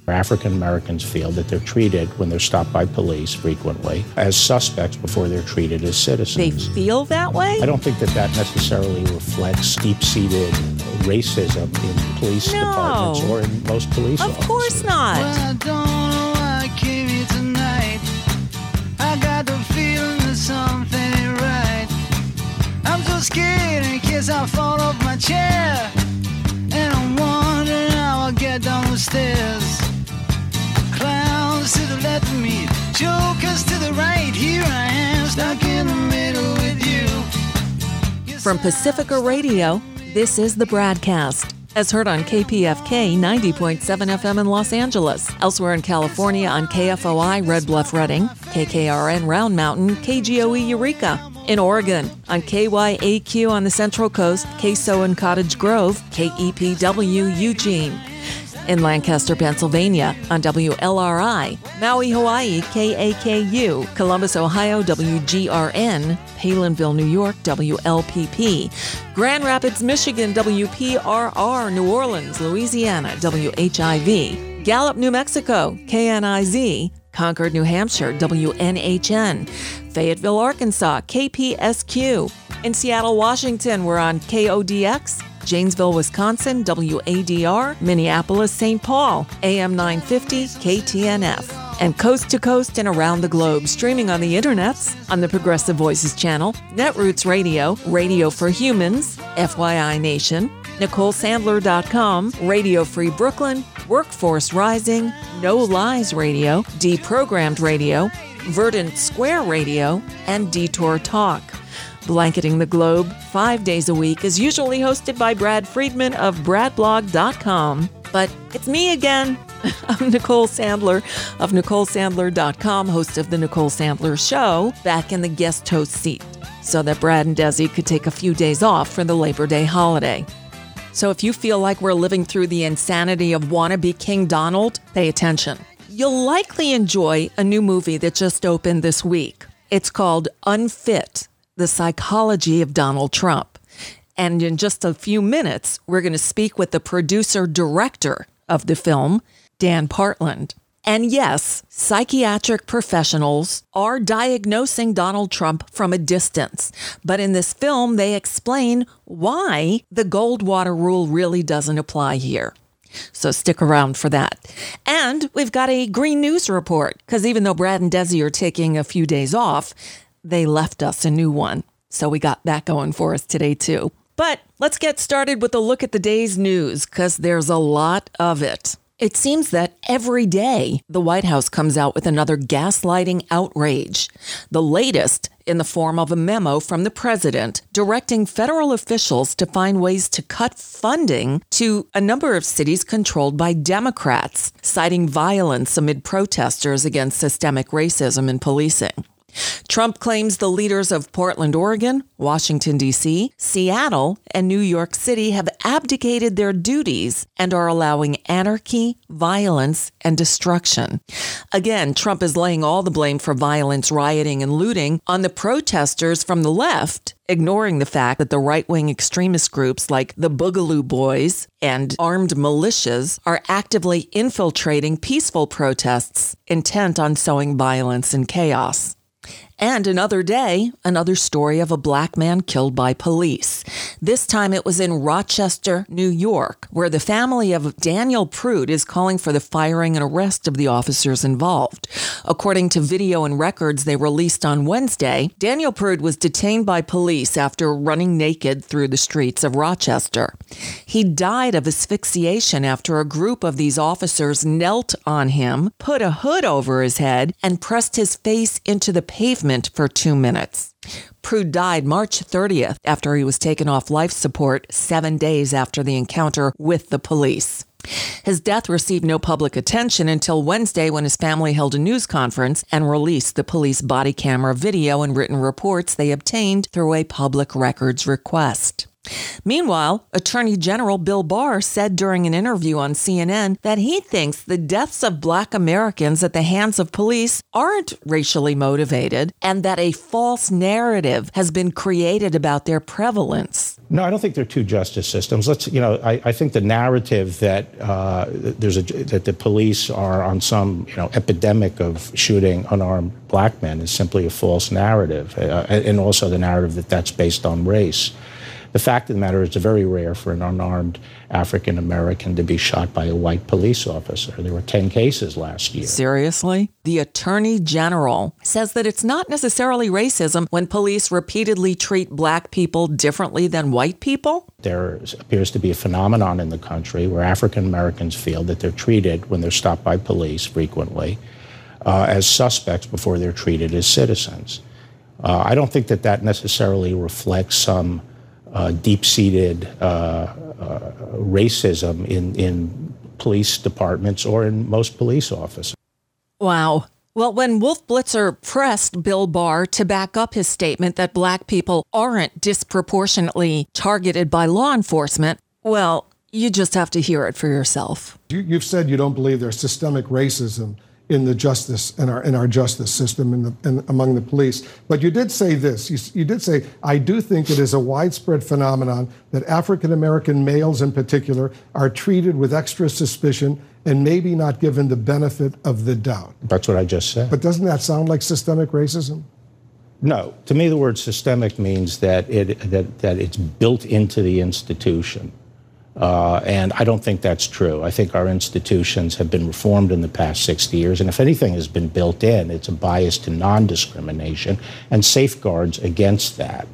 African Americans feel that they're treated, when they're stopped by police frequently, as suspects before they're treated as citizens. They feel that way? I don't think that necessarily reflects deep-seated racism in police departments or in most police offices. Of course not. Well, I don't know why I came here tonight. I got the feeling that something ain't right. I'm so scared in case I fall off my chair. And I'm wondering how I'll get down the stairs. Clowns to the left of me, jokers to the right. Here I am, stuck in the middle with you. From Pacifica Radio, this is the Bradcast, as heard on KPFK 90.7 FM in Los Angeles. Elsewhere in California on KFOI Red Bluff Redding, KKRN Round Mountain, KGOE Eureka. In Oregon on KYAQ on the Central Coast, KSO in Cottage Grove, KEPW Eugene. In Lancaster, Pennsylvania on WLRI, Maui, Hawaii, KAKU, Columbus, Ohio, WGRN, Palinville, New York, WLPP, Grand Rapids, Michigan, WPRR, New Orleans, Louisiana, WHIV, Gallup, New Mexico, KNIZ, Concord, New Hampshire, WNHN, Fayetteville, Arkansas, KPSQ. In Seattle, Washington, we're on KODX, Janesville, Wisconsin, WADR, Minneapolis, St. Paul, AM 950, KTNF. And coast to coast and around the globe, streaming on the internets, on the Progressive Voices channel, Netroots Radio, Radio for Humans, FYI Nation, NicoleSandler.com, Radio Free Brooklyn, Workforce Rising, No Lies Radio, Deprogrammed Radio, Verdant Square Radio, and Detour Talk. Blanketing the Globe 5 days a week is usually hosted by Brad Friedman of BradBlog.com. But it's me again. I'm Nicole Sandler of NicoleSandler.com, host of The Nicole Sandler Show, back in the guest host seat so that Brad and Desi could take a few days off for the Labor Day holiday. So if you feel like we're living through the insanity of wannabe King Donald, pay attention. You'll likely enjoy a new movie that just opened this week. It's called Unfit: The Psychology of Donald Trump. And in just a few minutes, we're going to speak with the producer-director of the film, Dan Partland. And yes, psychiatric professionals are diagnosing Donald Trump from a distance. But in this film, they explain why the Goldwater rule really doesn't apply here. So stick around for that. And we've got a Green News report, because even though Brad and Desi are taking a few days off, they left us a new one. So we got that going for us today, too. But let's get started with a look at the day's news, because there's a lot of it. It seems that every day the White House comes out with another gaslighting outrage. The latest in the form of a memo from the president directing federal officials to find ways to cut funding to a number of cities controlled by Democrats, citing violence amid protesters against systemic racism in policing. Trump claims the leaders of Portland, Oregon, Washington, D.C., Seattle, and New York City have abdicated their duties and are allowing anarchy, violence, and destruction. Again, Trump is laying all the blame for violence, rioting, and looting on the protesters from the left, ignoring the fact that the right-wing extremist groups like the Boogaloo Boys and armed militias are actively infiltrating peaceful protests intent on sowing violence and chaos. And another day, another story of a black man killed by police. This time it was in Rochester, New York, where the family of Daniel Prude is calling for the firing and arrest of the officers involved. According to video and records they released on Wednesday, Daniel Prude was detained by police after running naked through the streets of Rochester. He died of asphyxiation after a group of these officers knelt on him, put a hood over his head, and pressed his face into the pavement for 2 minutes. Prude died March 30th after he was taken off life support 7 days after the encounter with the police. His death received no public attention until Wednesday when his family held a news conference and released the police body camera video and written reports they obtained through a public records request. Meanwhile, Attorney General Bill Barr said during an interview on CNN that he thinks the deaths of Black Americans at the hands of police aren't racially motivated and that a false narrative has been created about their prevalence. No, I don't think they're two justice systems. I think the narrative that that the police are on some epidemic of shooting unarmed black men is simply a false narrative, and also the narrative that that's based on race. The fact of the matter is it's very rare for an unarmed African American to be shot by a white police officer. There were 10 cases last year. Seriously? The Attorney General says that it's not necessarily racism when police repeatedly treat black people differently than white people? There appears to be a phenomenon in the country where African Americans feel that they're treated, when they're stopped by police frequently, as suspects before they're treated as citizens. I don't think that necessarily reflects some deep-seated racism in police departments or in most police officers. Wow. Well, when Wolf Blitzer pressed Bill Barr to back up his statement that black people aren't disproportionately targeted by law enforcement, well, you just have to hear it for yourself. You've said you don't believe there's systemic racism in the justice in our justice system and among the police, but you did say this. You did say, I do think it is a widespread phenomenon that African American males in particular are treated with extra suspicion and maybe not given the benefit of the doubt. That's what I just said. But doesn't that sound like systemic racism? No. To me, the word systemic means that it's built into the institution. And I don't think that's true. I think our institutions have been reformed in the past 60 years, and if anything has been built in, it's a bias to non-discrimination and safeguards against that.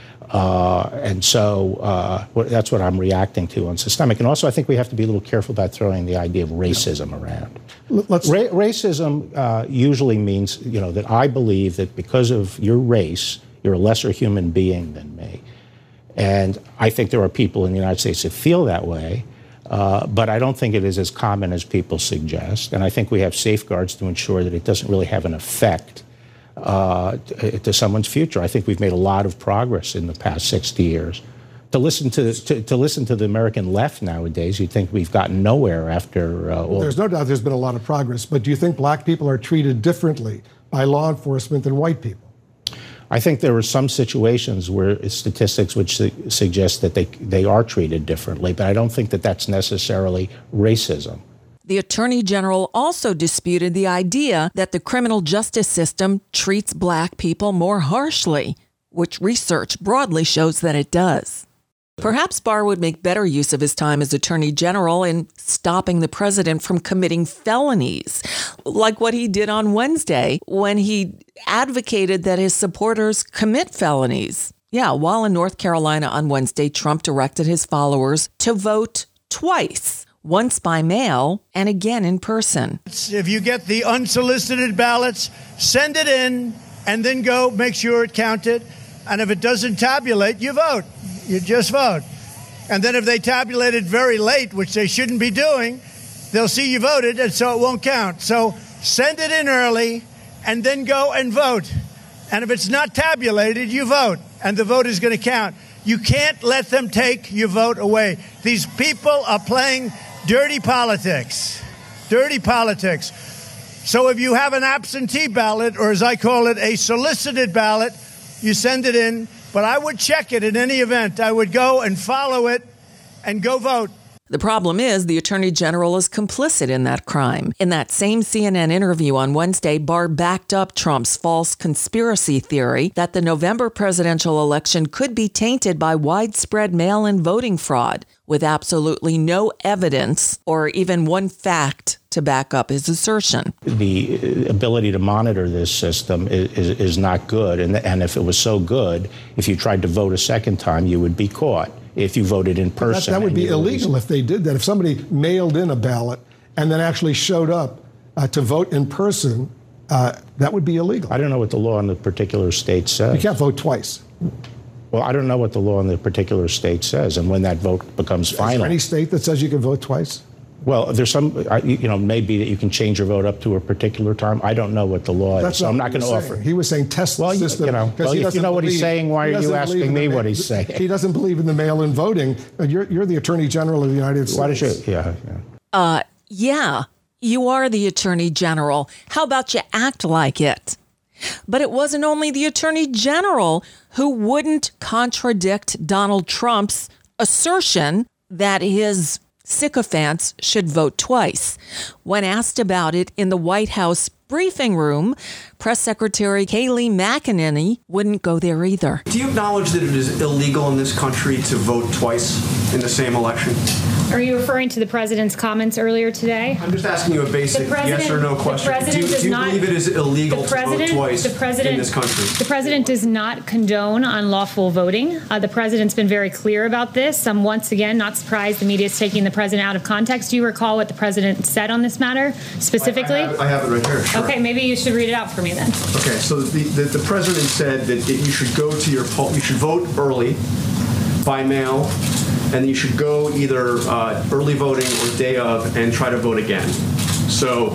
And so that's what I'm reacting to on systemic. And also, I think we have to be a little careful about throwing the idea of racism around. Racism usually means, that I believe that because of your race, you're a lesser human being than me. And I think there are people in the United States that feel that way, but I don't think it is as common as people suggest. And I think we have safeguards to ensure that it doesn't really have an effect to someone's future. I think we've made a lot of progress in the past 60 years. To listen to the American left nowadays, you'd think we've gotten nowhere after all. There's no doubt there's been a lot of progress, but do you think black people are treated differently by law enforcement than white people? I think there are some situations where statistics which suggest that they are treated differently, but I don't think that that's necessarily racism. The Attorney General also disputed the idea that the criminal justice system treats black people more harshly, which research broadly shows that it does. Perhaps Barr would make better use of his time as Attorney General in stopping the president from committing felonies, like what he did on Wednesday when he advocated that his supporters commit felonies. Yeah, while in North Carolina on Wednesday, Trump directed his followers to vote twice, once by mail and again in person. If you get the unsolicited ballots, send it in and then go make sure it counted. And if it doesn't tabulate, you vote. You just vote. And then if they tabulate it very late, which they shouldn't be doing, they'll see you voted, and so it won't count. So send it in early and then go and vote. And if it's not tabulated, you vote, and the vote is going to count. You can't let them take your vote away. These people are playing dirty politics. Dirty politics. So if you have an absentee ballot, or as I call it, a solicited ballot, you send it in. But I would check it in any event. I would go and follow it and go vote. The problem is the Attorney General is complicit in that crime. In that same CNN interview on Wednesday, Barr backed up Trump's false conspiracy theory that the November presidential election could be tainted by widespread mail-in voting fraud, with absolutely no evidence or even one fact to back up his assertion. The ability to monitor this system is not good. And if it was so good, if you tried to vote a second time, you would be caught if you voted in person. That would be illegal if they did that. If somebody mailed in a ballot and then actually showed up to vote in person, that would be illegal. I don't know what the law in the particular state says. You can't vote twice. Well, I don't know what the law in the particular state says and when that vote becomes final. Is there any state that says you can vote twice? Well, there's some, maybe that you can change your vote up to a particular time. I don't know what the law is, so I'm not going to offer. He was saying test the system. If you know what he's saying, why are you asking me what he's saying? He doesn't believe in the mail-in voting. You're the Attorney General of the United States. Why does you? Yeah, you are the Attorney General. How about you act like it? But it wasn't only the Attorney General who wouldn't contradict Donald Trump's assertion that his sycophants should vote twice. When asked about it in the White House briefing room, Press Secretary Kayleigh McEnany wouldn't go there either. Do you acknowledge that it is illegal in this country to vote twice in the same election? Are you referring to the president's comments earlier today? I'm just asking you a basic yes or no question. Do you believe it is illegal to vote twice in this country? The president does not condone unlawful voting. The president's been very clear about this. I'm once again not surprised the media is taking the president out of context. Do you recall what the president said on this matter specifically? I have it right here. Sure. Okay, maybe you should read it out for me then. Okay, so the president said that you should go to your poll, you should vote early by mail, and you should go either early voting or day of and try to vote again. So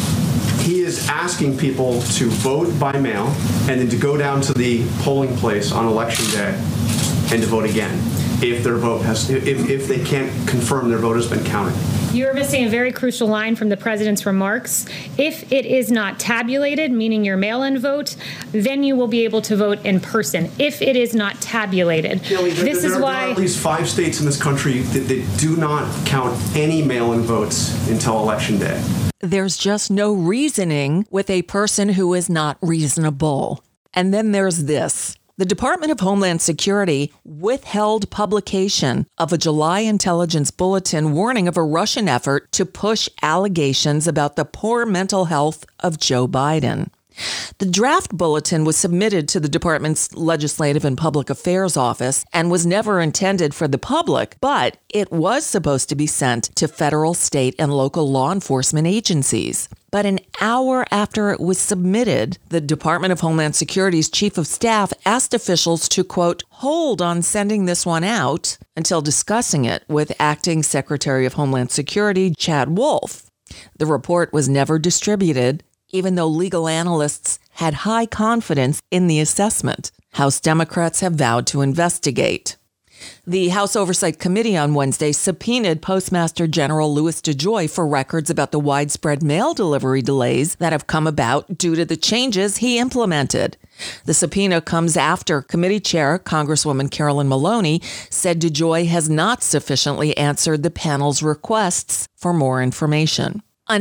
he is asking people to vote by mail and then to go down to the polling place on election day and to vote again if their vote if they can't confirm their vote has been counted. You're missing a very crucial line from the president's remarks. If it is not tabulated, meaning your mail-in vote, then you will be able to vote in person. If it is not tabulated. There are at least 5 states in this country that do not count any mail-in votes until Election Day. There's just no reasoning with a person who is not reasonable. And then there's this. The Department of Homeland Security withheld publication of a July intelligence bulletin warning of a Russian effort to push allegations about the poor mental health of Joe Biden. The draft bulletin was submitted to the department's Legislative and Public Affairs Office and was never intended for the public, but it was supposed to be sent to federal, state, and local law enforcement agencies. But an hour after it was submitted, the Department of Homeland Security's chief of staff asked officials to, quote, hold on sending this one out until discussing it with Acting Secretary of Homeland Security Chad Wolf. The report was never distributed, even though legal analysts had high confidence in the assessment. House Democrats have vowed to investigate. The House Oversight Committee on Wednesday subpoenaed Postmaster General Louis DeJoy for records about the widespread mail delivery delays that have come about due to the changes he implemented. The subpoena comes after Committee Chair Congresswoman Carolyn Maloney said DeJoy has not sufficiently answered the panel's requests for more information. On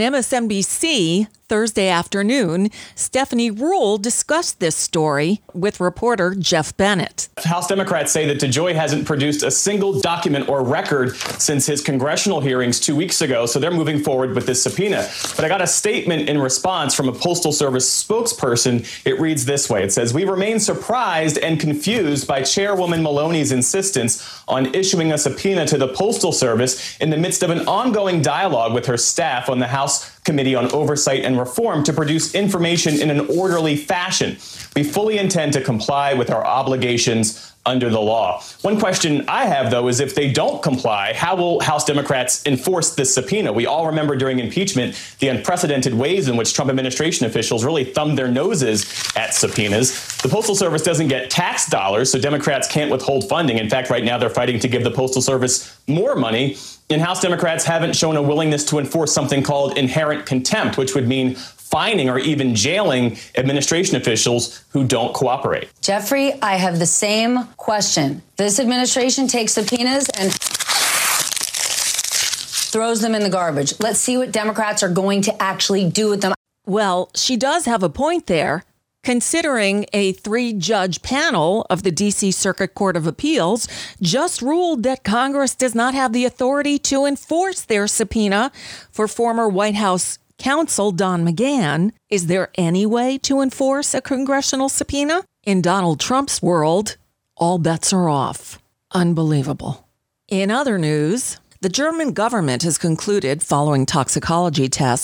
MSNBC Thursday afternoon, Stephanie Ruhle discussed this story with reporter Jeff Bennett. House Democrats say that DeJoy hasn't produced a single document or record since his congressional hearings 2 weeks ago, so they're moving forward with this subpoena. But I got a statement in response from a Postal Service spokesperson. It reads this way. It says, "We remain surprised and confused by Chairwoman Maloney's insistence on issuing a subpoena to the Postal Service in the midst of an ongoing dialogue with her staff on the House Committee on Oversight and Reform to produce information in an orderly fashion. We fully intend to comply with our obligations under the law." One question I have, though, is if they don't comply, how will House Democrats enforce this subpoena? We all remember during impeachment the unprecedented ways in which Trump administration officials really thumbed their noses at subpoenas. The Postal Service doesn't get tax dollars, so Democrats can't withhold funding. In fact, right now they're fighting to give the Postal Service more money. And House Democrats haven't shown a willingness to enforce something called inherent contempt, which would mean fining or even jailing administration officials who don't cooperate. Jeffrey, I have the same question. This administration takes subpoenas and throws them in the garbage. Let's see what Democrats are going to actually do with them. Well, she does have a point there. Considering a 3-judge panel of the D.C. Circuit Court of Appeals just ruled that Congress does not have the authority to enforce their subpoena for former White House counsel Don McGahn, is there any way to enforce a congressional subpoena? In Donald Trump's world, all bets are off. Unbelievable. In other news, the German government has concluded, following toxicology tests,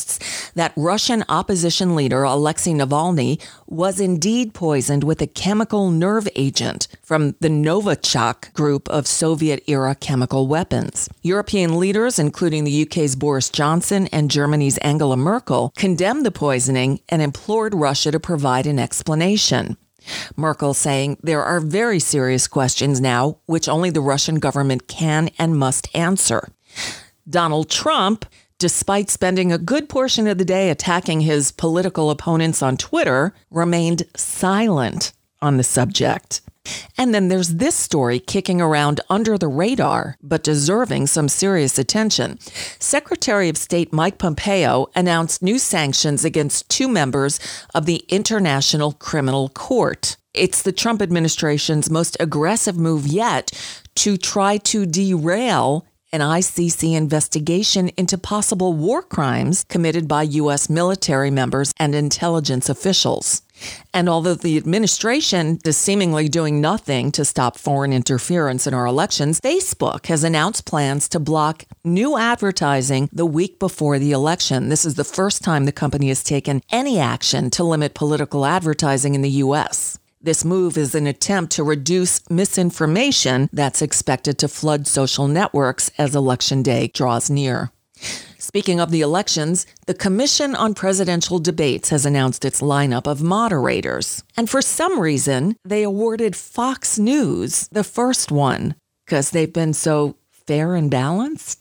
that Russian opposition leader Alexei Navalny was indeed poisoned with a chemical nerve agent from the Novichok group of Soviet-era chemical weapons. European leaders, including the UK's Boris Johnson and Germany's Angela Merkel, condemned the poisoning and implored Russia to provide an explanation. Merkel saying there are very serious questions now which only the Russian government can and must answer. Donald Trump, despite spending a good portion of the day attacking his political opponents on Twitter, remained silent on the subject. And then there's this story kicking around under the radar, but deserving some serious attention. Secretary of State Mike Pompeo announced new sanctions against 2 members of the International Criminal Court. It's the Trump administration's most aggressive move yet to try to derail an ICC investigation into possible war crimes committed by U.S. military members and intelligence officials. And although the administration is seemingly doing nothing to stop foreign interference in our elections, Facebook has announced plans to block new advertising the week before the election. This is the first time the company has taken any action to limit political advertising in the U.S. This move is an attempt to reduce misinformation that's expected to flood social networks as Election Day draws near. Speaking of the elections, the Commission on Presidential Debates has announced its lineup of moderators. And for some reason, they awarded Fox News the first one because they've been so fair and balanced.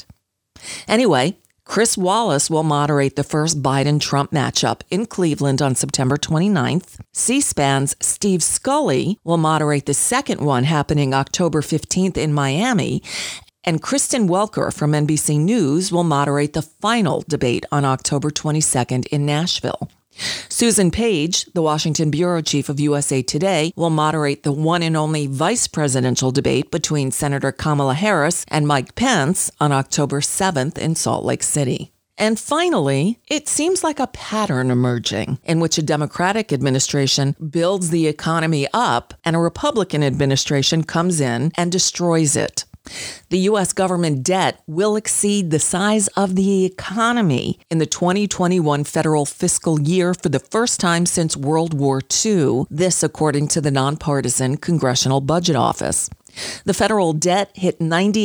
Anyway, Chris Wallace will moderate the first Biden-Trump matchup in Cleveland on September 29th. C-SPAN's Steve Scully will moderate the second one happening October 15th in Miami. And Kristen Welker from NBC News will moderate the final debate on October 22nd in Nashville. Susan Page, the Washington bureau chief of USA Today, will moderate the one and only vice presidential debate between Senator Kamala Harris and Mike Pence on October 7th in Salt Lake City. And finally, it seems like a pattern emerging in which a Democratic administration builds the economy up and a Republican administration comes in and destroys it. The U.S. government debt will exceed the size of the economy in the 2021 federal fiscal year for the first time since World War II, this according to the nonpartisan Congressional Budget Office. The federal debt hit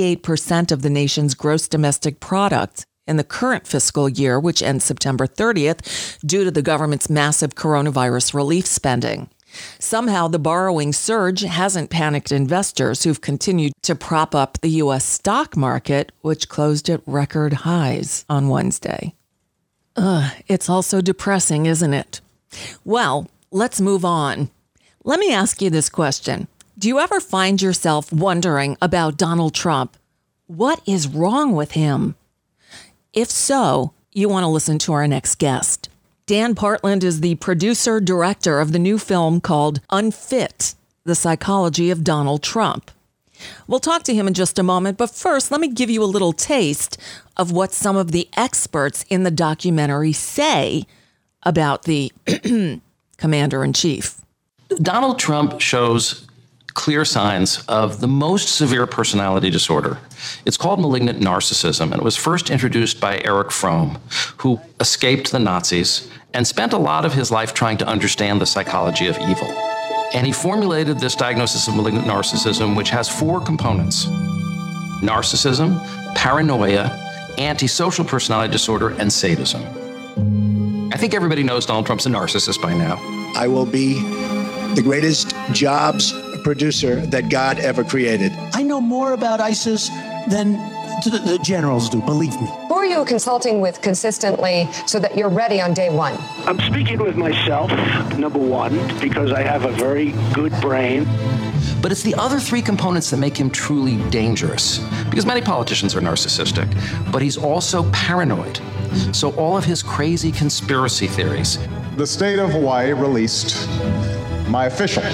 98% of the nation's gross domestic product in the current fiscal year, which ends September 30th, due to the government's massive coronavirus relief spending. Somehow, the borrowing surge hasn't panicked investors who've continued to prop up the U.S. stock market, which closed at record highs on Wednesday. It's also depressing, isn't it? Well, let's move on. Let me ask you this question. Do you ever find yourself wondering about Donald Trump? What is wrong with him? If so, you want to listen to our next guest. Dan Partland is the producer-director of the new film called Unfit: The Psychology of Donald Trump. We'll talk to him in just a moment, but first, let me give you a little taste of what some of the experts in the documentary say about the commander-in-chief. Donald Trump shows clear signs of the most severe personality disorder. It's called malignant narcissism, and it was first introduced by Erich Fromm, who escaped the Nazis and spent a lot of his life trying to understand the psychology of evil. And he formulated this diagnosis of malignant narcissism, which has 4 components: narcissism, paranoia, antisocial personality disorder, and sadism. I think everybody knows Donald Trump's a narcissist by now. I will be the greatest jobs producer that God ever created. I know more about ISIS than the generals do, believe me. Who are you consulting with consistently so that you're ready on day one? I'm speaking with myself, number one, because I have a very good brain. But it's the other 3 components that make him truly dangerous. Because many politicians are narcissistic, but he's also paranoid. So all of his crazy conspiracy theories. The state of Hawaii released my official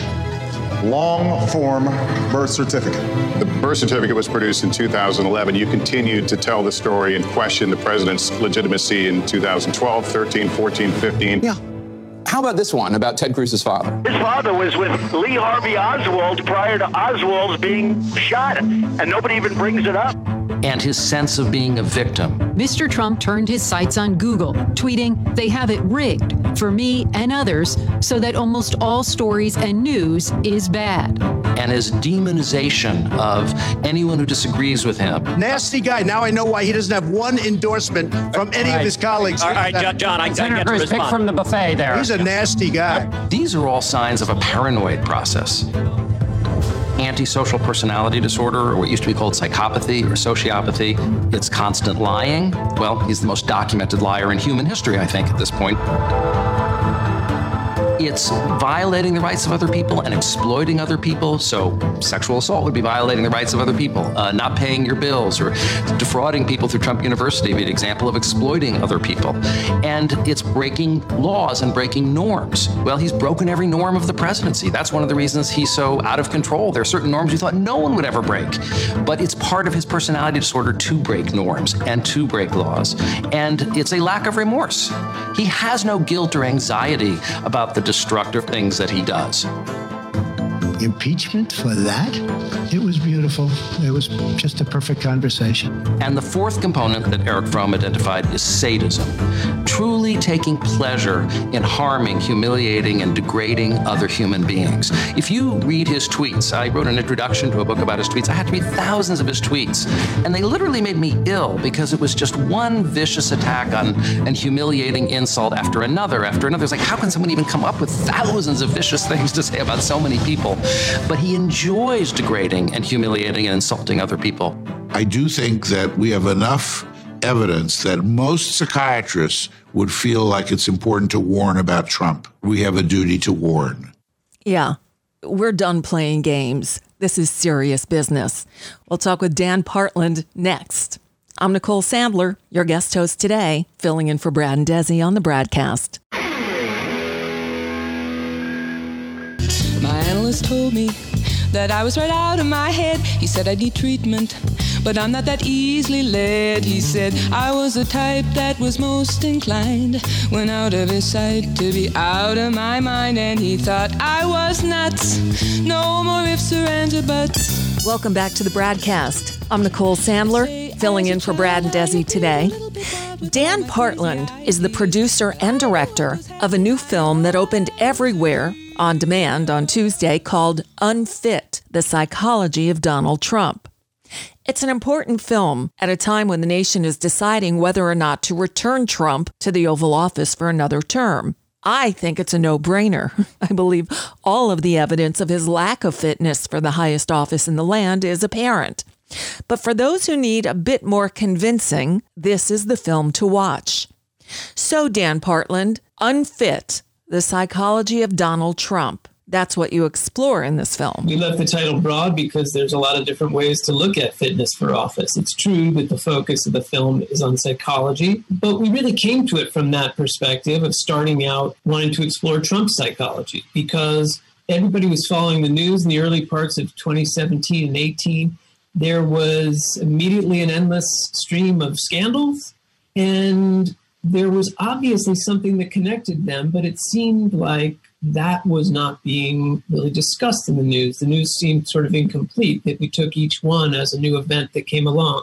long-form birth certificate. The birth certificate was produced in 2011. You continued to tell the story and question the president's legitimacy in 2012, 13, 14, 15. Yeah. How about this one about Ted Cruz's father? His father was with Lee Harvey Oswald prior to Oswald's being shot, and nobody even brings it up. and his sense of being a victim. Mr. Trump turned his sights on Google, tweeting, "They have it rigged for me and others so that almost all stories and news is bad." And his demonization of anyone who disagrees with him. Nasty guy. Now I know why he doesn't have one endorsement from any of his colleagues. All right, John, I get to respond. Pick from the buffet there. He's a nasty guy. These are all signs of a paranoid process. Antisocial personality disorder, or what used to be called psychopathy or sociopathy. It's constant lying. Well, he's the most documented liar in human history, I think, at this point. It's violating the rights of other people and exploiting other people. So sexual assault would be violating the rights of other people. Not paying your bills or defrauding people through Trump University would be an example of exploiting other people. And it's breaking laws and breaking norms. Well, he's broken every norm of the presidency. That's one of the reasons he's so out of control. There are certain norms we thought no one would ever break. But it's part of his personality disorder to break norms and to break laws. And it's a lack of remorse. He has no guilt or anxiety about the destructive things that he does. Impeachment for that? It was beautiful. It was just a perfect conversation. And the fourth component that Eric Fromm identified is sadism. Truly taking pleasure in harming, humiliating, and degrading other human beings. If you read his tweets, I wrote an introduction to a book about his tweets. I had to read thousands of his tweets. And they literally made me ill because it was just one vicious attack on and humiliating insult after another. It's like, how can someone even come up with thousands of vicious things to say about so many people? But he enjoys degrading and humiliating and insulting other people. I do think that we have enough evidence that most psychiatrists would feel like it's important to warn about Trump. We have a duty to warn. Yeah, we're done playing games. This is serious business. We'll talk with Dan Partland next. I'm Nicole Sandler, your guest host today, filling in for Brad and Desi on the Bradcast. My analyst told me that I was right out of my head. He said I need treatment, but I'm not that easily led. He said I was the type that was most inclined, when out of his sight, to be out of my mind. And he thought I was nuts. No more ifs or ands or buts. Welcome back to the Bradcast. I'm Nicole Sandler, filling in for Brad and Desi today. Dan Partland is the producer and director of a new film that opened everywhere on demand on Tuesday called Unfit: The Psychology of Donald Trump. It's an important film at a time when the nation is deciding whether or not to return Trump to the Oval Office for another term. I think it's a no-brainer. I believe all of the evidence of his lack of fitness for the highest office in the land is apparent. But for those who need a bit more convincing, this is the film to watch. So, Dan Partland, Unfit: The Psychology of Donald Trump. That's what you explore in this film. We left the title broad because there's a lot of different ways to look at fitness for office. It's true that the focus of the film is on psychology, but we really came to it from that perspective of starting out wanting to explore Trump's psychology, because everybody was following the news in the early parts of 2017 and 18. There was immediately an endless stream of scandals, and there was obviously something that connected them, but it seemed like that was not being really discussed in the news. The news seemed sort of incomplete, that we took each one as a new event that came along.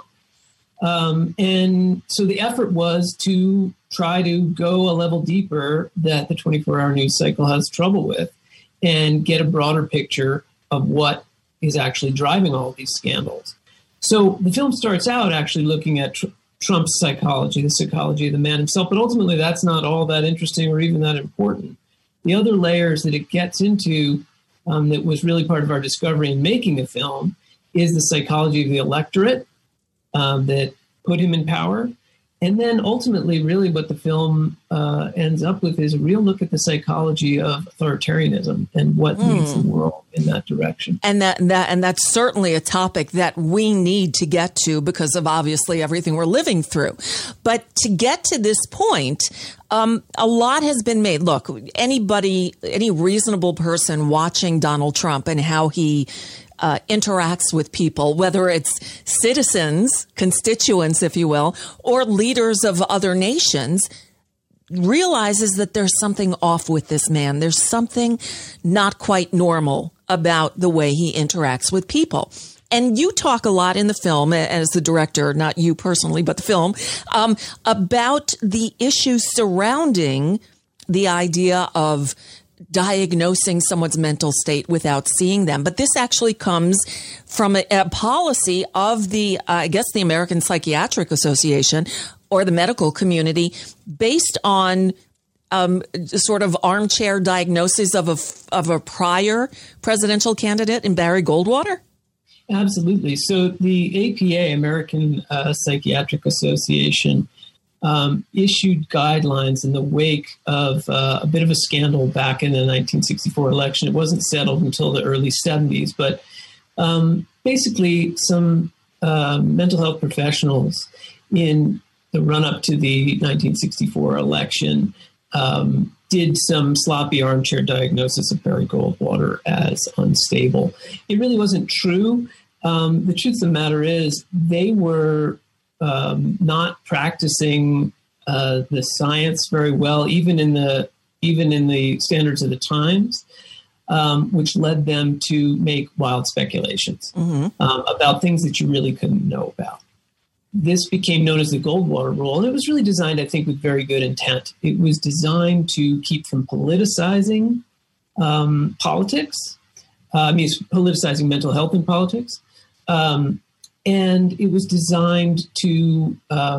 And so the effort was to try to go a level deeper that the 24-hour news cycle has trouble with and get a broader picture of what is actually driving all of these scandals. So the film starts out actually looking at Trump's psychology, the psychology of the man himself, but ultimately that's not all that interesting or even that important. The other layers that it gets into that was really part of our discovery in making the film is the psychology of the electorate that put him in power. And then ultimately, really what the film ends up with is a real look at the psychology of authoritarianism and what leads the world in that direction. And that's certainly a topic that we need to get to because of obviously everything we're living through. But to get to this point, a lot has been made. Look, any reasonable person watching Donald Trump and how he interacts with people, whether it's citizens, constituents, if you will, or leaders of other nations, realizes that there's something off with this man. There's something not quite normal about the way he interacts with people. And you talk a lot in the film, as the director, not you personally, but the film, about the issues surrounding the idea of diagnosing someone's mental state without seeing them. But this actually comes from a policy of the, I guess, the American Psychiatric Association or the medical community based on sort of armchair diagnosis of a prior presidential candidate in Barry Goldwater? Absolutely. So the APA, American Psychiatric Association, issued guidelines in the wake of a bit of a scandal back in the 1964 election. It wasn't settled until the early 70s, but basically some mental health professionals in the run-up to the 1964 election did some sloppy armchair diagnosis of Barry Goldwater as unstable. It really wasn't true. The truth of the matter is they were not practicing the science very well, even in the standards of the times, which led them to make wild speculations about things that you really couldn't know about. This became known as the Goldwater Rule, and it was really designed, I think, with very good intent. It was designed to keep from politicizing politics. Politicizing mental health and politics. And it was designed to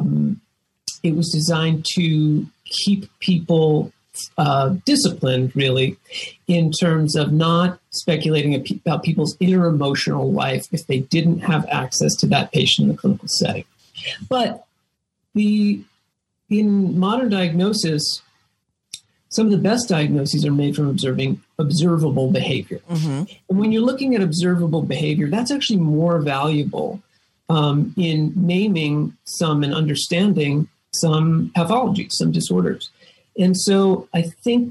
keep people disciplined, really, in terms of not speculating about people's inner emotional life if they didn't have access to that patient in the clinical setting. But in modern diagnosis, some of the best diagnoses are made from observing observable behavior. And when you're looking at observable behavior, that's actually more valuable in naming some and understanding some pathologies, some disorders. And so I think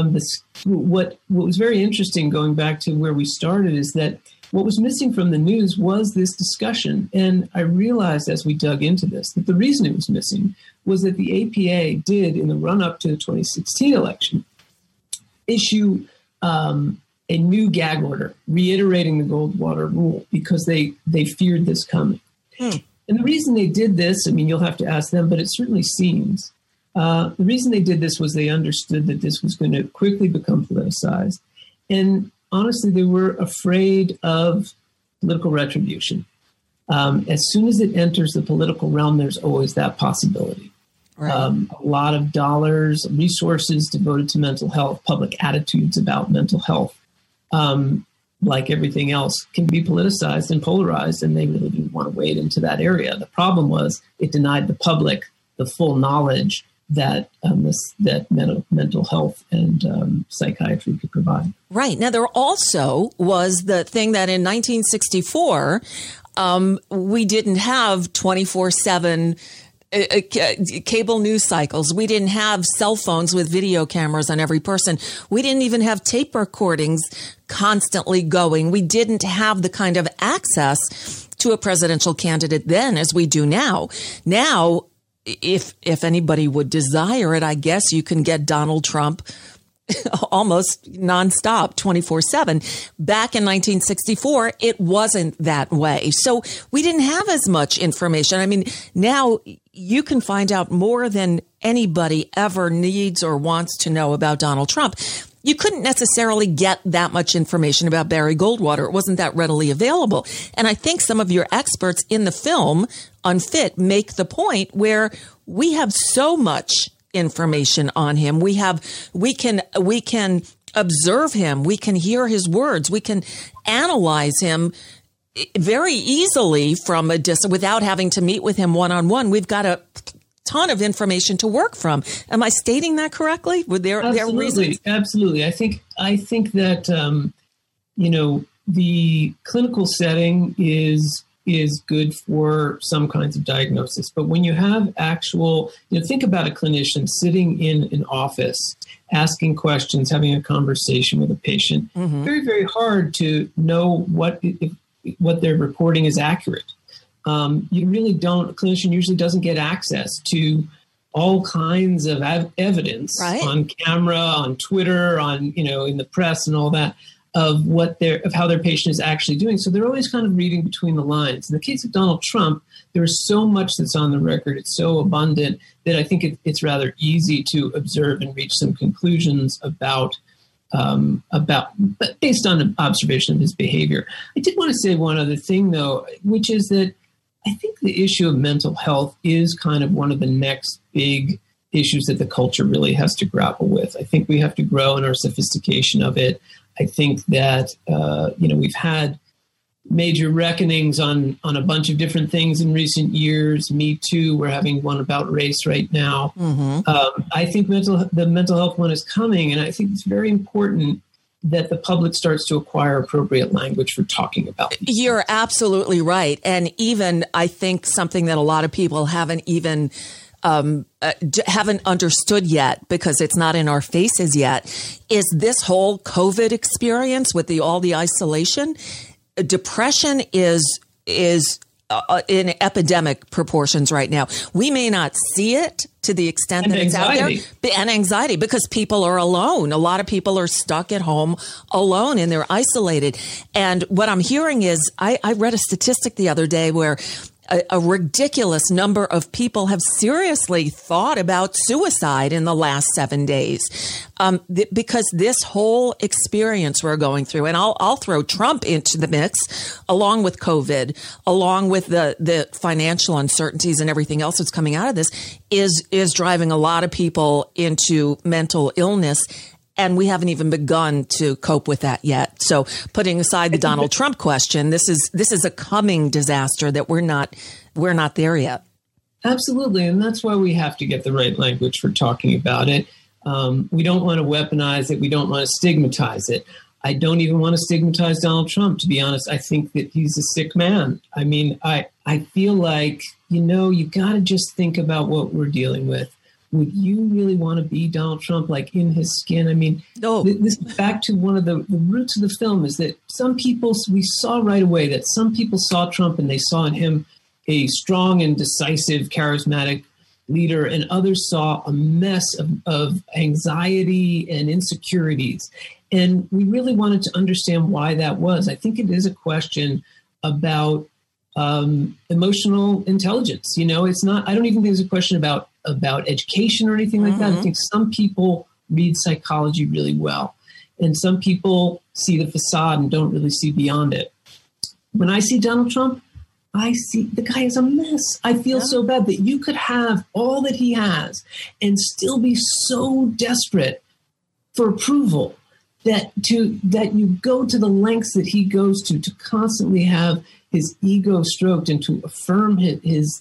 what was very interesting, going back to where we started, is that what was missing from the news was this discussion. And I realized as we dug into this that the reason it was missing was that the APA did, in the run-up to the 2016 election, issue a new gag order reiterating the Goldwater Rule because they feared this coming. And the reason they did this, I mean, you'll have to ask them, but it certainly seems, the reason they did this was they understood that this was going to quickly become politicized. And honestly, they were afraid of political retribution. As soon as it enters the political realm, there's always that possibility. Right. A lot of dollars, resources devoted to mental health, public attitudes about mental health, like everything else, can be politicized and polarized, and they really didn't want to wade into that area. The problem was it denied the public the full knowledge that mental health and psychiatry could provide. Right. Now, there also was the thing that in 1964, we didn't have 24/7 cable news cycles. We didn't have cell phones with video cameras on every person. We didn't even have tape recordings constantly going. We didn't have the kind of access to a presidential candidate then as we do now. Now, if anybody would desire it, I guess you can get Donald Trump almost nonstop, 24/7. Back in 1964, it wasn't that way. So we didn't have as much information. I mean, now you can find out more than anybody ever needs or wants to know about Donald Trump. You couldn't necessarily get that much information about Barry Goldwater. It wasn't that readily available. And I think some of your experts in the film, Unfit, make the point where we have so much information on him. We can observe him. We can hear his words. We can analyze him very easily from a distance without having to meet with him one-on-one. We've got a ton of information to work from. Am I stating that correctly? Were there reasons? Absolutely. I think that the clinical setting is good for some kinds of diagnosis, but when you have actual, think about a clinician sitting in an office, asking questions, having a conversation with a patient. Very, very hard to know what they're reporting is accurate. You really don't. A clinician usually doesn't get access to all kinds of evidence on camera, on Twitter, in the press and all that. of how their patient is actually doing. So they're always kind of reading between the lines. In the case of Donald Trump, there is so much that's on the record. It's so abundant that I think it's rather easy to observe and reach some conclusions about based on an observation of his behavior. I did want to say one other thing, though, which is that I think the issue of mental health is kind of one of the next big issues that the culture really has to grapple with. I think we have to grow in our sophistication of it. I think that, we've had major reckonings on a bunch of different things in recent years. Me Too, we're having one about race right now. Mm-hmm. I think the mental health one is coming, and I think it's very important that the public starts to acquire appropriate language for talking about it. You're absolutely right. And even I think something that a lot of people haven't even haven't understood yet, because it's not in our faces yet, is this whole COVID experience with all the isolation. Depression is in epidemic proportions right now. We may not see it to the extent that it's out there, and anxiety, because people are alone. A lot of people are stuck at home alone and they're isolated. And what I'm hearing is, I read a statistic the other day where a ridiculous number of people have seriously thought about suicide in the last 7 days, because this whole experience we're going through, and I'll throw Trump into the mix, along with COVID, along with the financial uncertainties and everything else that's coming out of this, is driving a lot of people into mental illness. And we haven't even begun to cope with that yet. So putting aside the Donald Trump question, this is a coming disaster that we're not there yet. Absolutely. And that's why we have to get the right language for talking about it. We don't want to weaponize it. We don't want to stigmatize it. I don't even want to stigmatize Donald Trump, to be honest. I think that he's a sick man. I mean, I feel like, you got to just think about what we're dealing with. Would you really want to be Donald Trump, like in his skin? I mean, this back to one of the roots of the film is that some people, we saw right away that some people saw Trump and they saw in him a strong and decisive, charismatic leader, and others saw a mess of anxiety and insecurities. And we really wanted to understand why that was. I think it is a question about emotional intelligence. It's not, I don't even think it's a question about education or anything like that. I think some people read psychology really well, and some people see the facade and don't really see beyond it. When I see Donald Trump, I see the guy is a mess. I feel so bad that you could have all that he has and still be so desperate for approval that you go to the lengths that he goes to constantly have his ego stroked and to affirm his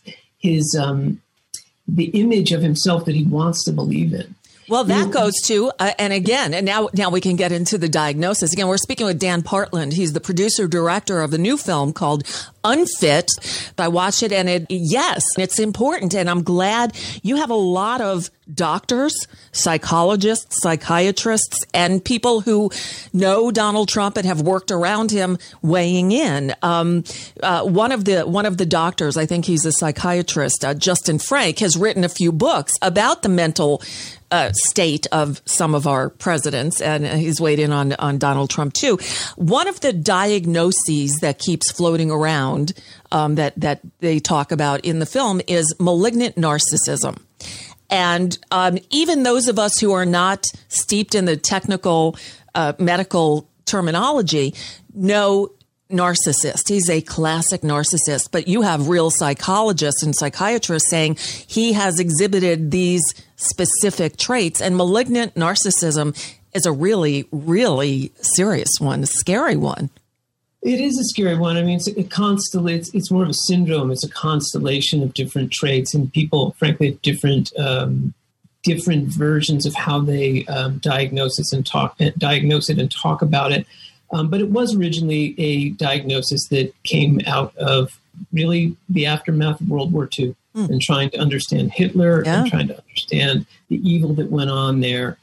the image of himself that he wants to believe in. Well, that goes to, and now we can get into the diagnosis. Again, we're speaking with Dan Partland. He's the producer director of the new film called Unfit. I watched it, and it's important. And I'm glad you have a lot of doctors, psychologists, psychiatrists, and people who know Donald Trump and have worked around him weighing in. One of the doctors, I think he's a psychiatrist, Justin Frank, has written a few books about the mental state of some of our presidents, and he's weighed in on Donald Trump too. One of the diagnoses that keeps floating around that they talk about in the film is malignant narcissism. And even those of us who are not steeped in the technical medical terminology know narcissist. He's a classic narcissist, but you have real psychologists and psychiatrists saying he has exhibited these specific traits, and malignant narcissism is a really, really serious one, a scary one. It is a scary one. I mean, it's more of a syndrome. It's a constellation of different traits, and people, frankly, have different versions of how they diagnose it and talk about it. But it was originally a diagnosis that came out of really the aftermath of World War II and trying to understand Hitler and trying to understand the evil that went on there.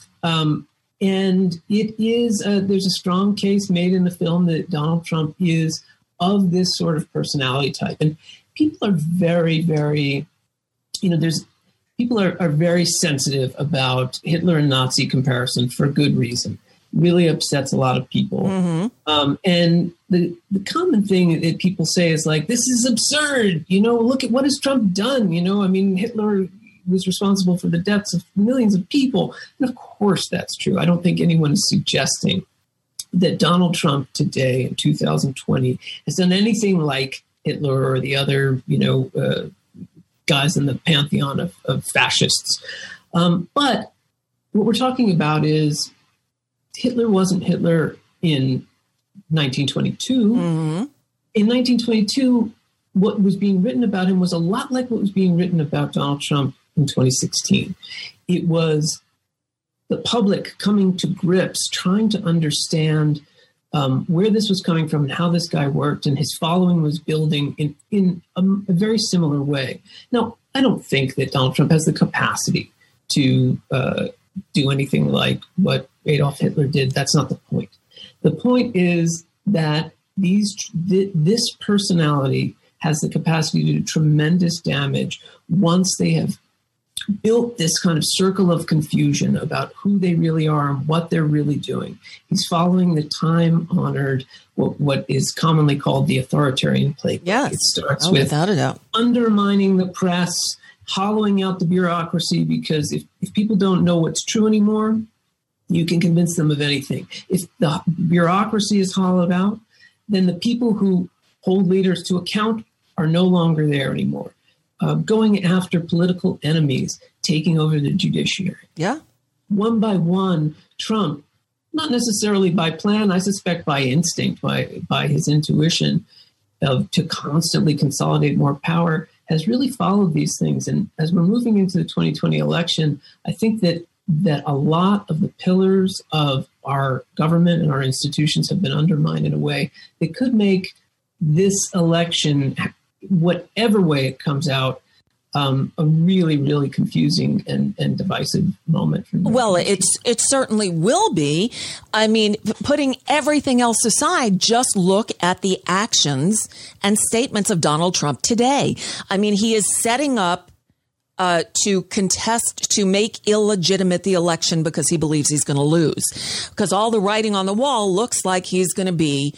And it is there's a strong case made in the film that Donald Trump is of this sort of personality type. And people are very, very, people are very sensitive about Hitler and Nazi comparison for good reason. really upsets a lot of people. And the common thing that people say is like, this is absurd. Look at what has Trump done? Hitler was responsible for the deaths of millions of people. And of course that's true. I don't think anyone is suggesting that Donald Trump today in 2020 has done anything like Hitler or the other, guys in the pantheon of fascists. But what we're talking about is Hitler wasn't Hitler in 1922. In 1922, what was being written about him was a lot like what was being written about Donald Trump in 2016. It was the public coming to grips, trying to understand where this was coming from and how this guy worked, and his following was building in a very similar way. Now, I don't think that Donald Trump has the capacity to do anything like what Adolf Hitler did. That's not the point. The point is that this personality has the capacity to do tremendous damage once they have built this kind of circle of confusion about who they really are and what they're really doing. He's following the time-honored, what is commonly called the authoritarian playbook. Yes. It starts with without a doubt, undermining the press, hollowing out the bureaucracy, because if people don't know what's true anymore, you can convince them of anything. If the bureaucracy is hollowed out, then the people who hold leaders to account are no longer there anymore. Going after political enemies, taking over the judiciary. Yeah. One by one, Trump, not necessarily by plan, I suspect by instinct, by his intuition to constantly consolidate more power, has really followed these things. And as we're moving into the 2020 election, I think that a lot of the pillars of our government and our institutions have been undermined in a way that could make this election, whatever way it comes out, a really, really confusing and divisive moment for me. Well, it certainly will be. I mean, putting everything else aside, just look at the actions and statements of Donald Trump today. I mean, he is setting up to contest, to make illegitimate the election because he believes he's going to lose. Because all the writing on the wall looks like he's going to be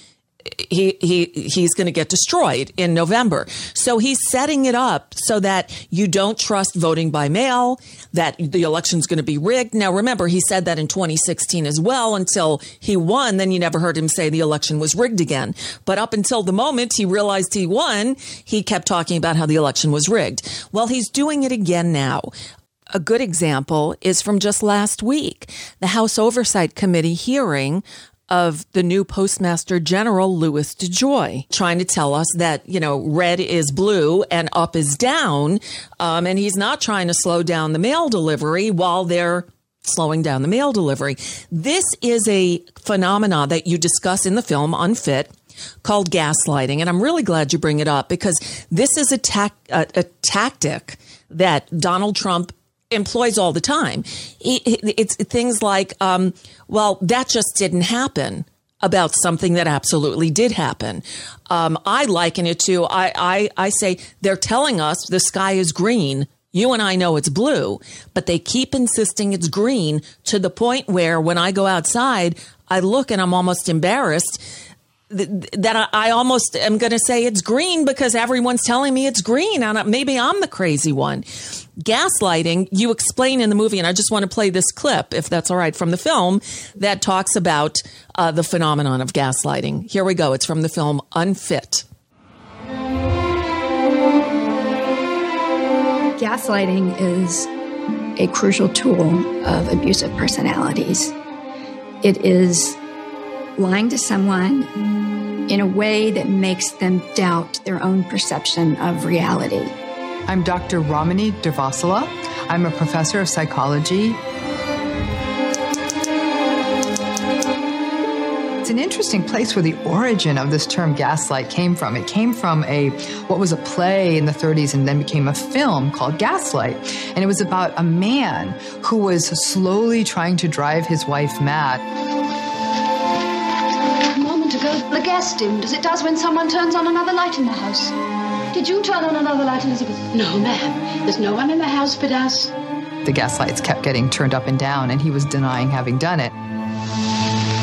he's going to get destroyed in November. So he's setting it up so that you don't trust voting by mail, that the election's going to be rigged. Now, remember, he said that in 2016 as well until he won. Then you never heard him say the election was rigged again. But up until the moment he realized he won, he kept talking about how the election was rigged. Well, he's doing it again now. A good example is from just last week, the House Oversight Committee hearing of the new Postmaster General, Louis DeJoy, trying to tell us that, red is blue and up is down. And he's not trying to slow down the mail delivery while they're slowing down the mail delivery. This is a phenomenon that you discuss in the film Unfit called gaslighting. And I'm really glad you bring it up because this is a tactic that Donald Trump employs all the time. It's things like, well, that just didn't happen about something that absolutely did happen. I liken it to, I say, they're telling us the sky is green. You and I know it's blue, but they keep insisting it's green to the point where when I go outside, I look and I'm almost embarrassed that I almost am going to say it's green because everyone's telling me it's green. And maybe I'm the crazy one. Gaslighting, you explain in the movie, and I just want to play this clip, if that's all right, from the film that talks about the phenomenon of gaslighting. Here we go. It's from the film Unfit. Gaslighting is a crucial tool of abusive personalities. It is lying to someone in a way that makes them doubt their own perception of reality. I'm Dr. Ramani Durvasula. I'm a professor of psychology. It's an interesting place where the origin of this term gaslight came from. It came from what was a play in the 30s and then became a film called Gaslight. And it was about a man who was slowly trying to drive his wife mad. The gas dimmed as it does when someone turns on another light in the house. Did you turn on another light, Elizabeth? No, ma'am. There's no one in the house but us. The gas lights kept getting turned up and down, and he was denying having done it.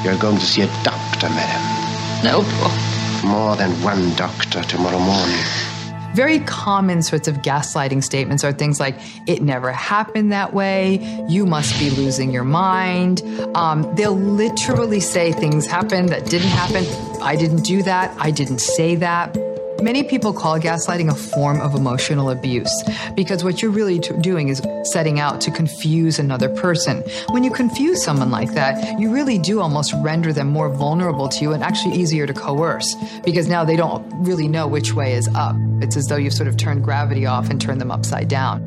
You're going to see a doctor, madam. Nope. More than one doctor tomorrow morning. Very common sorts of gaslighting statements are things like, it never happened that way, you must be losing your mind. They'll literally say things happened that didn't happen. I didn't do that. I didn't say that. Many people call gaslighting a form of emotional abuse because what you're really doing is setting out to confuse another person. When you confuse someone like that, you really do almost render them more vulnerable to you and actually easier to coerce because now they don't really know which way is up. It's as though you've sort of turned gravity off and turned them upside down.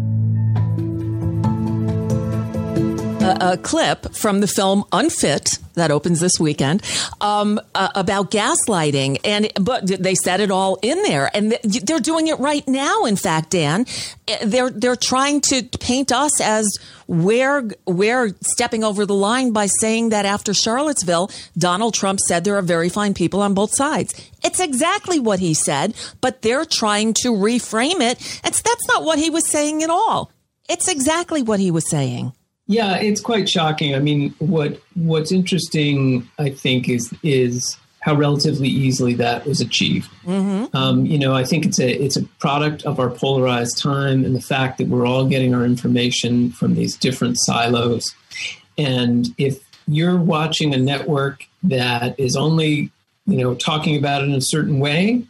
A clip from the film Unfit that opens this weekend about gaslighting, but they said it all in there, and they're doing it right now. In fact, Dan, they're trying to paint us as we're stepping over the line by saying that after Charlottesville, Donald Trump said there are very fine people on both sides. It's exactly what he said, but they're trying to reframe it. That's not what he was saying at all. It's exactly what he was saying. Yeah, it's quite shocking. I mean, what's interesting, I think, is how relatively easily that was achieved. Mm-hmm. I think it's a product of our polarized time and the fact that we're all getting our information from these different silos. And if you're watching a network that is only, talking about it in a certain way,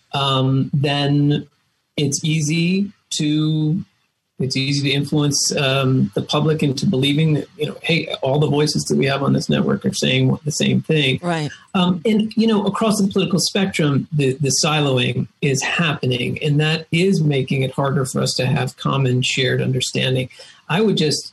then it's easy to influence the public into believing that, hey, all the voices that we have on this network are saying the same thing. Right. And across the political spectrum, the siloing is happening, and that is making it harder for us to have common shared understanding. I would just,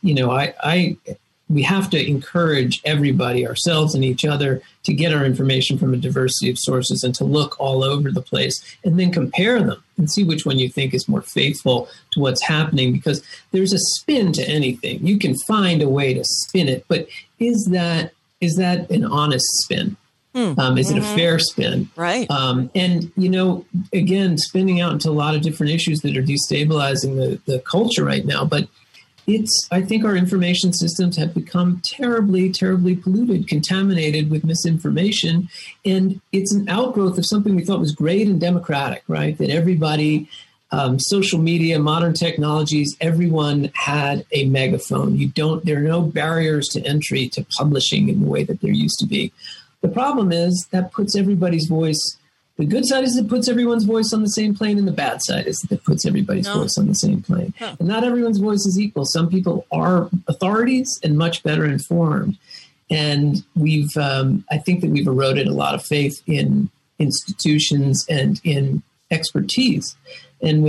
we have to encourage everybody, ourselves and each other, to get our information from a diversity of sources and to look all over the place and then compare them and see which one you think is more faithful to what's happening, because there's a spin to anything. You can find a way to spin it, but is that an honest spin? Is it a fair spin? Right. And, again, spinning out into a lot of different issues that are destabilizing the culture right now. But I think our information systems have become terribly, terribly polluted, contaminated with misinformation. And it's an outgrowth of something we thought was great and democratic, right? That everybody, social media, modern technologies, everyone had a megaphone. There are no barriers to entry to publishing in the way that there used to be. The problem is that puts everybody's voice. The good side is it puts everyone's voice on the same plane, and the bad side is that it puts everybody's voice on the same plane. Huh. And not everyone's voice is equal. Some people are authorities and much better informed. And I think that we've eroded a lot of faith in institutions and in expertise. And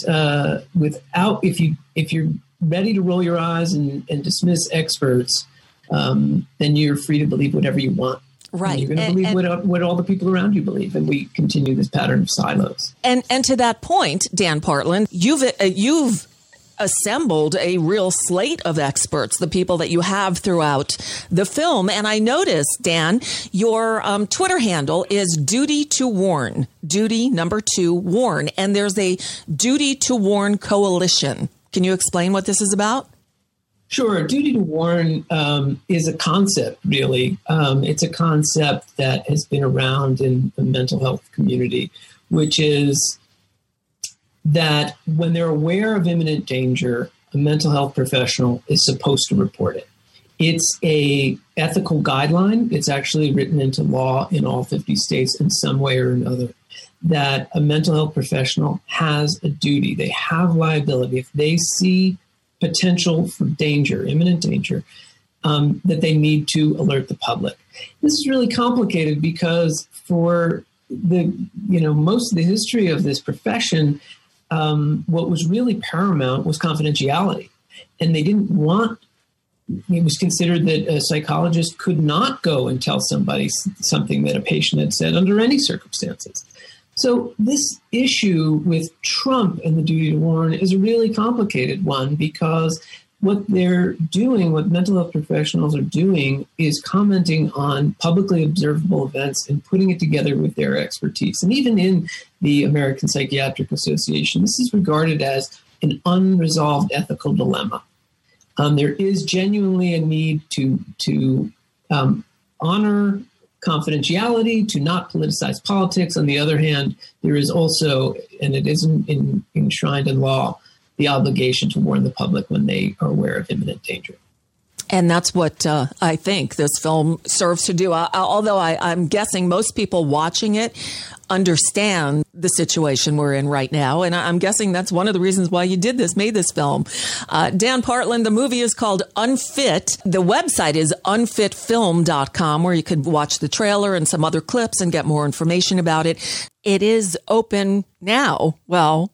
if you're ready to roll your eyes and dismiss experts, then you're free to believe whatever you want. Right. You're going to believe what all the people around you believe, and we continue this pattern of silos. And to that point, Dan Partland, you've assembled a real slate of experts, the people that you have throughout the film. And I noticed, Dan, your Twitter handle is Duty to Warn, Duty #2 Warn, and there's a Duty to Warn coalition. Can you explain what this is about? Sure. Duty to Warn is a concept, really. It's a concept that has been around in the mental health community, which is that when they're aware of imminent danger, a mental health professional is supposed to report it. It's a ethical guideline. It's actually written into law in all 50 states in some way or another, that a mental health professional has a duty. They have liability. If they see potential for danger, imminent danger, that they need to alert the public. This is really complicated because for most of the history of this profession, what was really paramount was confidentiality. And they didn't want, it was considered that a psychologist could not go and tell somebody something that a patient had said under any circumstances. So this issue with Trump and the duty to warn is a really complicated one, because what they're doing, what mental health professionals are doing, is commenting on publicly observable events and putting it together with their expertise. And even in the American Psychiatric Association, this is regarded as an unresolved ethical dilemma. There is genuinely a need to honor confidentiality, to not politicize politics. On the other hand, there is also, and it isn't enshrined in law, the obligation to warn the public when they are aware of imminent danger. And that's what I think this film serves to do. Although I'm guessing most people watching it understand the situation we're in right now. And I'm guessing that's one of the reasons why you made this film. Dan Partland, the movie is called Unfit. The website is unfitfilm.com, where you can watch the trailer and some other clips and get more information about it. It is open now. Well,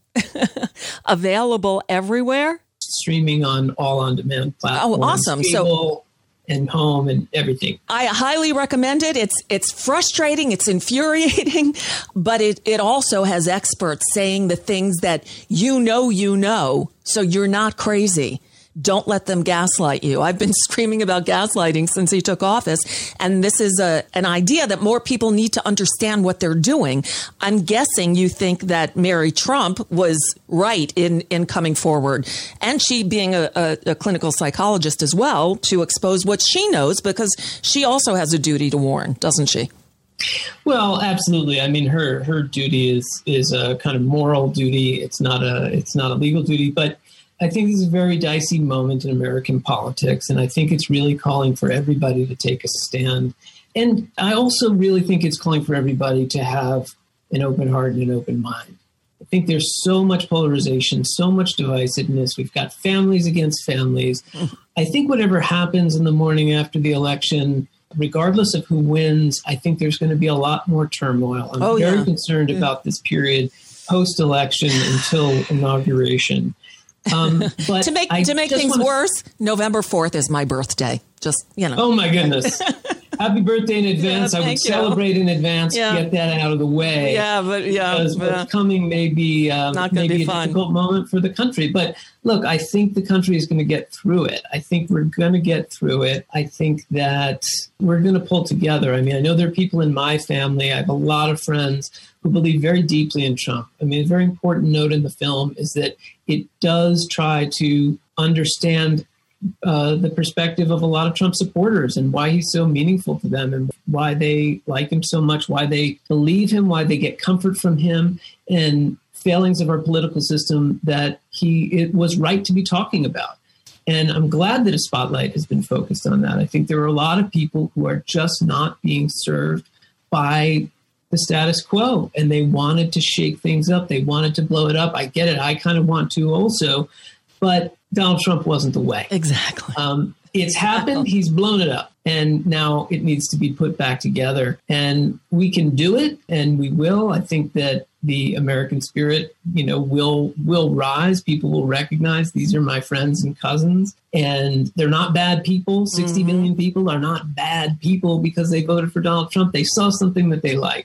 available everywhere. Streaming on all on-demand platforms. Oh, awesome. Cable and home and everything. I highly recommend it. It's frustrating. It's infuriating, but it also has experts saying the things that you know, so you're not crazy. Don't let them gaslight you. I've been screaming about gaslighting since he took office. And this is an idea that more people need to understand what they're doing. I'm guessing you think that Mary Trump was right in coming forward. And she being a clinical psychologist as well, to expose what she knows, because she also has a duty to warn, doesn't she? Well, absolutely. I mean, her duty is a kind of moral duty. It's not a legal duty, but I think this is a very dicey moment in American politics, and I think it's really calling for everybody to take a stand. And I also really think it's calling for everybody to have an open heart and an open mind. I think there's so much polarization, so much divisiveness. We've got families against families. I think whatever happens in the morning after the election, regardless of who wins, I think there's going to be a lot more turmoil. I'm very concerned about this period post-election until inauguration. But to make things worse, November 4th is my birthday. Just, Oh my goodness. Happy birthday in advance. I would celebrate in advance, get that out of the way. Because what's coming may be not going to be a difficult moment for the country. But look, I think the country is going to get through it. I think we're going to get through it. I think that we're going to pull together. I mean, I know there are people in my family. I have a lot of friends who believe very deeply in Trump. I mean, a very important note in the film is that it does try to understand the perspective of a lot of Trump supporters and why he's so meaningful to them and why they like him so much, why they believe him, why they get comfort from him, and failings of our political system that it was right to be talking about. And I'm glad that a spotlight has been focused on that. I think there are a lot of people who are just not being served by the status quo, and they wanted to shake things up. They wanted to blow it up. I get it. I kind of want to also, but Donald Trump wasn't the way. Exactly. It's happened. He's blown it up, and now it needs to be put back together, and we can do it, and we will. I think that the American spirit, will rise. People will recognize these are my friends and cousins, and they're not bad people. 60 million people are not bad people because they voted for Donald Trump. They saw something that they liked,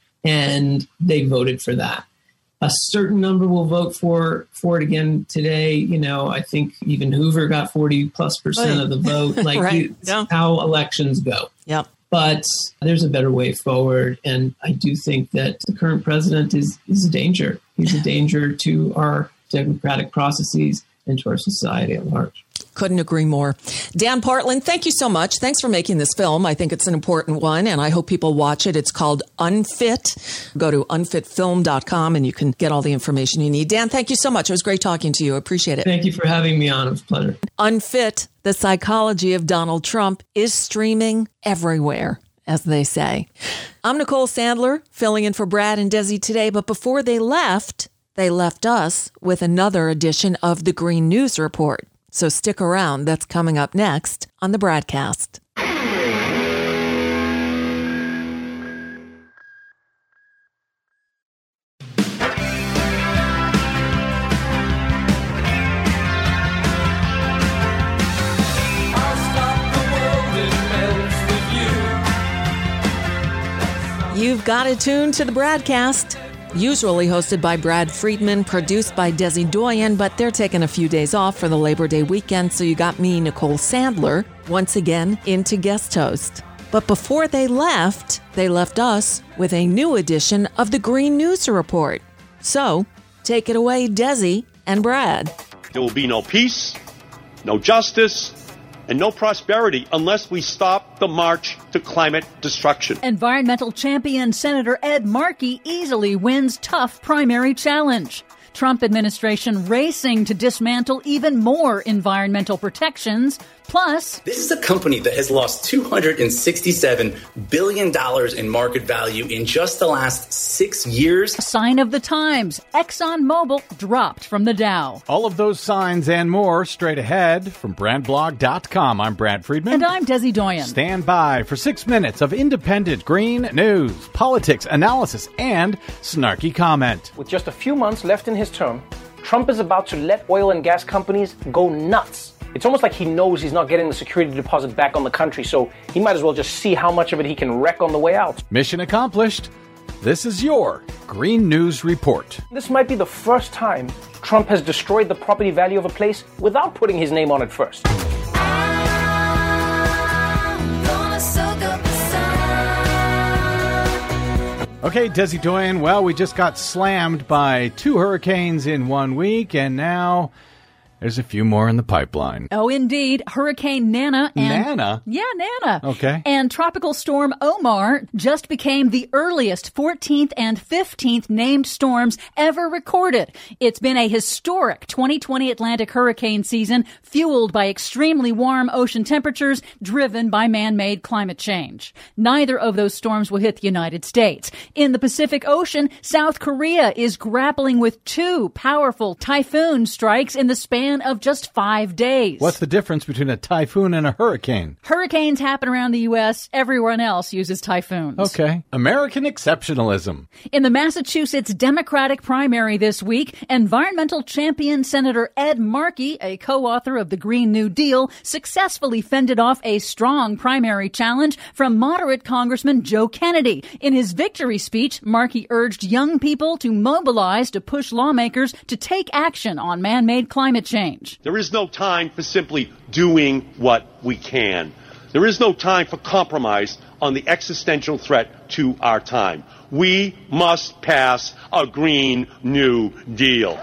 and they voted for that. A certain number will vote for it again today. I think even Hoover got 40+% of the vote. Like how elections go. Yep. But there's a better way forward. And I do think that the current president is a danger. He's a danger to our democratic processes and to our society at large. Couldn't agree more. Dan Partland, thank you so much. Thanks for making this film. I think it's an important one, and I hope people watch it. It's called Unfit. Go to unfitfilm.com, and you can get all the information you need. Dan, thank you so much. It was great talking to you. I appreciate it. Thank you for having me on. It was a pleasure. Unfit, the psychology of Donald Trump, is streaming everywhere, as they say. I'm Nicole Sandler, filling in for Brad and Desi today, but before they left us with another edition of the Green News Report. So stick around. That's coming up next on the Bradcast. You've got it tuned to the Bradcast. Usually hosted by Brad Friedman, produced by Desi Doyen, but they're taking a few days off for the Labor Day weekend, so you got me, Nicole Sandler, once again into guest host. But before they left us with a new edition of the Green News Report. So, take it away, Desi and Brad. There will be no peace, no justice, and no prosperity unless we stop the march to climate destruction. Environmental champion Senator Ed Markey easily wins tough primary challenge. Trump administration racing to dismantle even more environmental protections. Plus, this is a company that has lost $267 billion in market value in just the last 6 years. A sign of the times. ExxonMobil dropped from the Dow. All of those signs and more straight ahead from BradBlog.com. I'm Brad Friedman. And I'm Desi Doyen. Stand by for 6 minutes of independent green news, politics, analysis, and snarky comment. With just a few months left in his term, Trump is about to let oil and gas companies go nuts. It's almost like he knows he's not getting the security deposit back on the country, so he might as well just see how much of it he can wreck on the way out. Mission accomplished. This is your Green News Report. This might be the first time Trump has destroyed the property value of a place without putting his name on it first. Okay, Desi Doyen, well, we just got slammed by 2 hurricanes in 1 week, and now there's a few more in the pipeline. Oh, indeed. Hurricane Nana and... Nana? Yeah, Nana. Okay. And Tropical Storm Omar just became the earliest 14th and 15th named storms ever recorded. It's been a historic 2020 Atlantic hurricane season fueled by extremely warm ocean temperatures driven by man-made climate change. Neither of those storms will hit the United States. In the Pacific Ocean, South Korea is grappling with 2 powerful typhoon strikes in the span of just 5 days. What's the difference between a typhoon and a hurricane? Hurricanes happen around the U.S. Everyone else uses typhoons. Okay. American exceptionalism. In the Massachusetts Democratic primary this week, environmental champion Senator Ed Markey, a co-author of the Green New Deal, successfully fended off a strong primary challenge from moderate Congressman Joe Kennedy. In his victory speech, Markey urged young people to mobilize to push lawmakers to take action on man-made climate change. There is no time for simply doing what we can. There is no time for compromise on the existential threat to our time. We must pass a Green New Deal.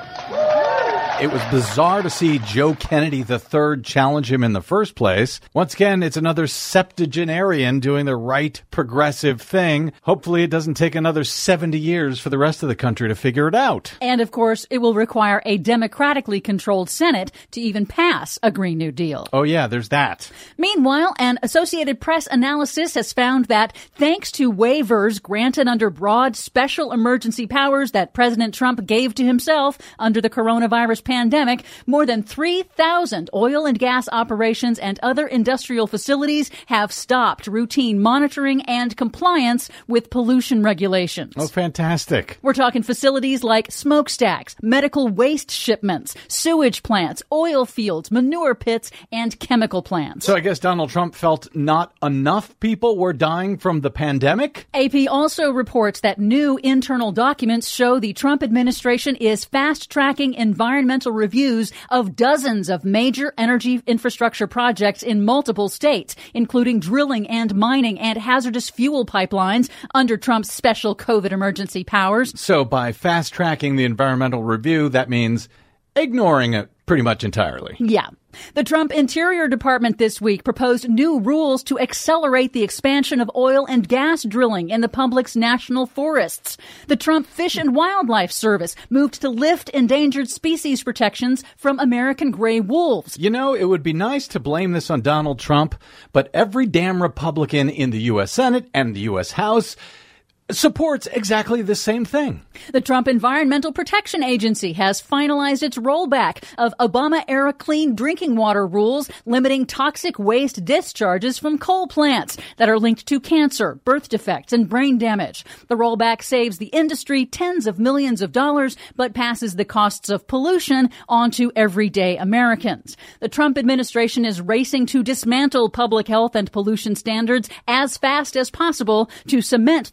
It was bizarre to see Joe Kennedy III challenge him in the first place. Once again, it's another septuagenarian doing the right progressive thing. Hopefully it doesn't take another 70 years for the rest of the country to figure it out. And of course, it will require a democratically controlled Senate to even pass a Green New Deal. Oh yeah, there's that. Meanwhile, an Associated Press analysis has found that thanks to waivers granted under broad special emergency powers that President Trump gave to himself under the coronavirus pandemic, more than 3,000 oil and gas operations and other industrial facilities have stopped routine monitoring and compliance with pollution regulations. Oh, fantastic. We're talking facilities like smokestacks, medical waste shipments, sewage plants, oil fields, manure pits, and chemical plants. So I guess Donald Trump felt not enough people were dying from the pandemic? AP also reports that new internal documents show the Trump administration is fast-tracking environmental reviews of dozens of major energy infrastructure projects in multiple states, including drilling and mining and hazardous fuel pipelines under Trump's special COVID emergency powers. So by fast-tracking the environmental review, that means ignoring it pretty much entirely. Yeah. The Trump Interior Department this week proposed new rules to accelerate the expansion of oil and gas drilling in the public's national forests. The Trump Fish and Wildlife Service moved to lift endangered species protections from American gray wolves. You know, it would be nice to blame this on Donald Trump, but every damn Republican in the U.S. Senate and the U.S. House supports exactly the same thing. The Trump Environmental Protection Agency has finalized its rollback of Obama-era clean drinking water rules limiting toxic waste discharges from coal plants that are linked to cancer, birth defects, and brain damage. The rollback saves the industry tens of millions of dollars, but passes the costs of pollution onto everyday Americans. The Trump administration is racing to dismantle public health and pollution standards as fast as possible to cement the rollback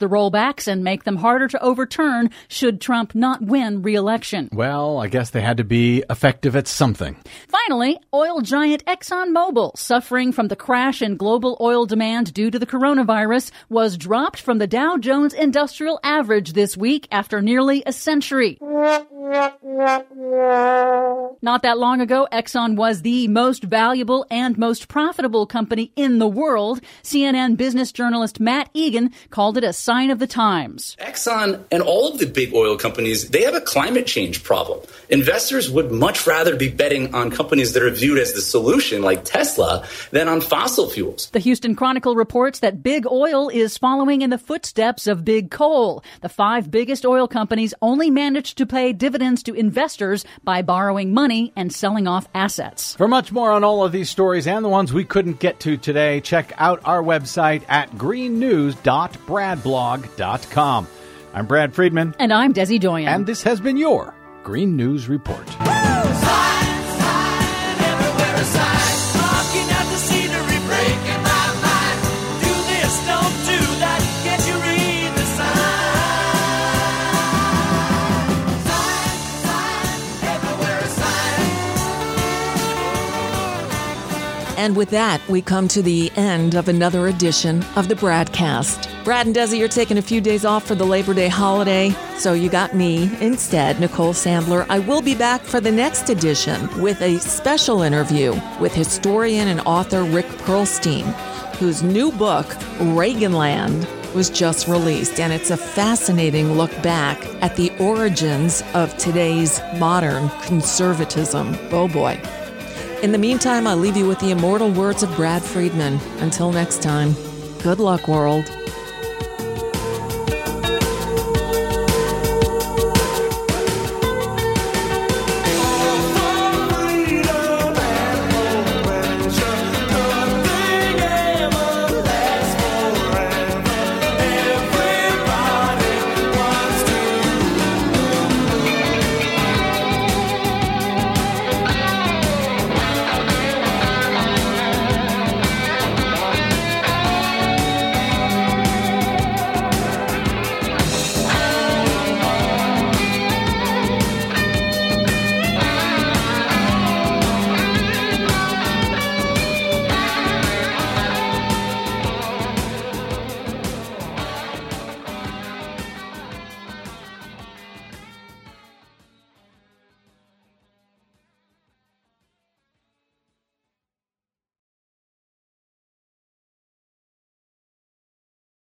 tax and make them harder to overturn should Trump not win re-election. Well, I guess they had to be effective at something. Finally, oil giant ExxonMobil, suffering from the crash in global oil demand due to the coronavirus, was dropped from the Dow Jones Industrial Average this week after nearly a century. Not that long ago, Exxon was the most valuable and most profitable company in the world. CNN business journalist Matt Egan called it a sign of the times. Exxon and all of the big oil companies, they have a climate change problem. Investors would much rather be betting on companies that are viewed as the solution, like Tesla, than on fossil fuels. The Houston Chronicle reports that big oil is following in the footsteps of big coal. The 5 biggest oil companies only managed to pay dividends to investors by borrowing money and selling off assets. For much more on all of these stories and the ones we couldn't get to today, check out our website at greennews.bradblog.com. I'm Brad Friedman. And I'm Desi Doyen. And this has been your Green News Report. And with that, we come to the end of another edition of the Bradcast. Brad and Desi are taking a few days off for the Labor Day holiday, so you got me instead, Nicole Sandler. I will be back for the next edition with a special interview with historian and author Rick Perlstein, whose new book, Reaganland, was just released, and it's a fascinating look back at the origins of today's modern conservatism. Oh boy. In the meantime, I'll leave you with the immortal words of Brad Friedman. Until next time, good luck, world.